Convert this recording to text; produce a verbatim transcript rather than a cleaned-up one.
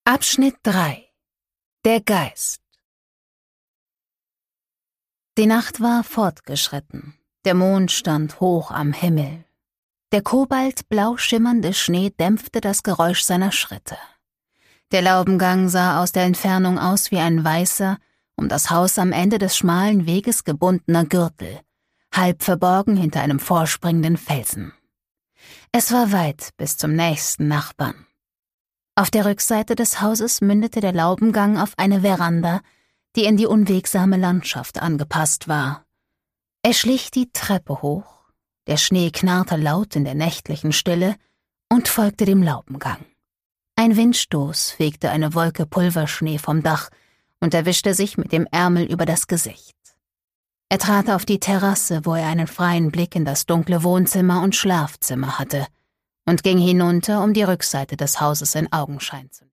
Abschnitt drei. Der Geist. Die Nacht war fortgeschritten. Der Mond stand hoch am Himmel. Der kobaltblau schimmernde Schnee dämpfte das Geräusch seiner Schritte. Der Laubengang sah aus der Entfernung aus wie ein weißer, um das Haus am Ende des schmalen Weges gebundener Gürtel, halb verborgen hinter einem vorspringenden Felsen. Es war weit bis zum nächsten Nachbarn. Auf der Rückseite des Hauses mündete der Laubengang auf eine Veranda, die in die unwegsame Landschaft angepasst war. Er schlich die Treppe hoch, der Schnee knarrte laut in der nächtlichen Stille und folgte dem Laubengang. Ein Windstoß fegte eine Wolke Pulverschnee vom Dach und er wischte sich mit dem Ärmel über das Gesicht. Er trat auf die Terrasse, wo er einen freien Blick in das dunkle Wohnzimmer und Schlafzimmer hatte, und ging hinunter, um die Rückseite des Hauses in Augenschein zu nehmen.